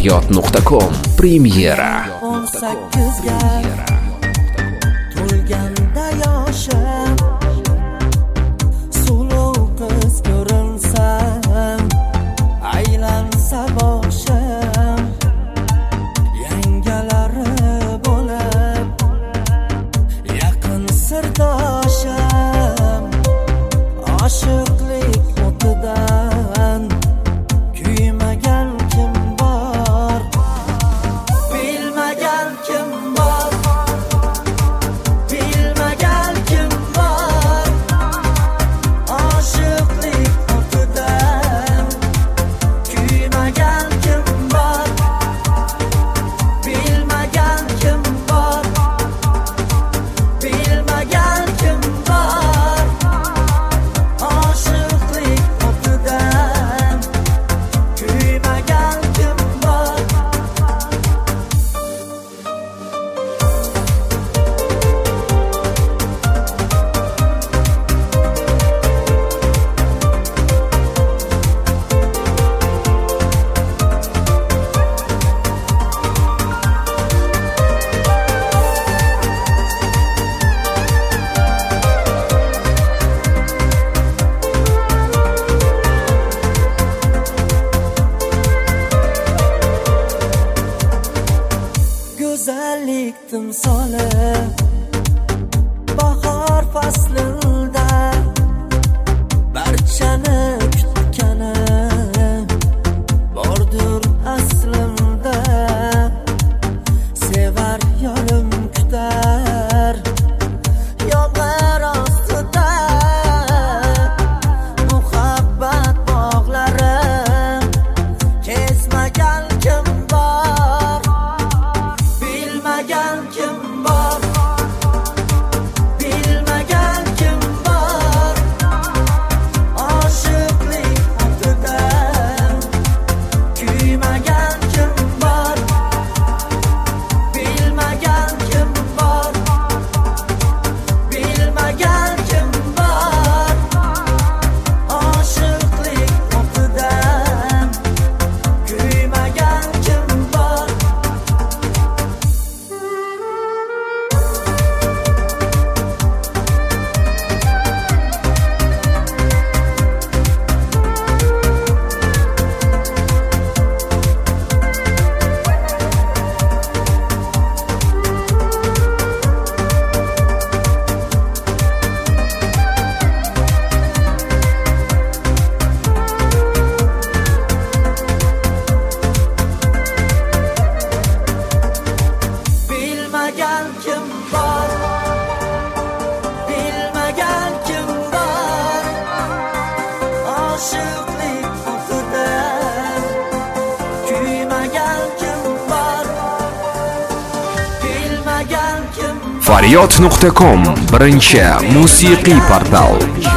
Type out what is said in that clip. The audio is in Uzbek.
Faryod.com Premyera. 18ga to'lganda yoshim, suluv qiz ko'rinsam, aylansa boshim, yangalari bo'lib yaqin sirdoshim, oshiqlik o'tidan kuymagan kim bor, bilmagan kim bor, bilmagan kim bor, oshiqlik o'tidan kuymagan kim bor, bilmagan kim bor, bilmagan kim bor, oshiqlik o'tidan kuymagan kim bor. Go'zallik timsoli bahor faslida barchani kutgani bordir aslimda. Sevar yorim kutar yomg'ir ostida, muhabbat bog'lari kezmagan kim bor, bilmagan kim bor, bilmagan kim bor, oshiqlik o'tidan kuymagan kim bor, bilmagan kim bor, bilmagan kim bor, oshiqlik o'tidan kuymagan kim bor. Bilmagan kim bor, bilmagan kim bor, oshiqlik o'tidan kuymagan kim bor, bilmagan kim bor. Faryod.com birinchi musiqiy portal.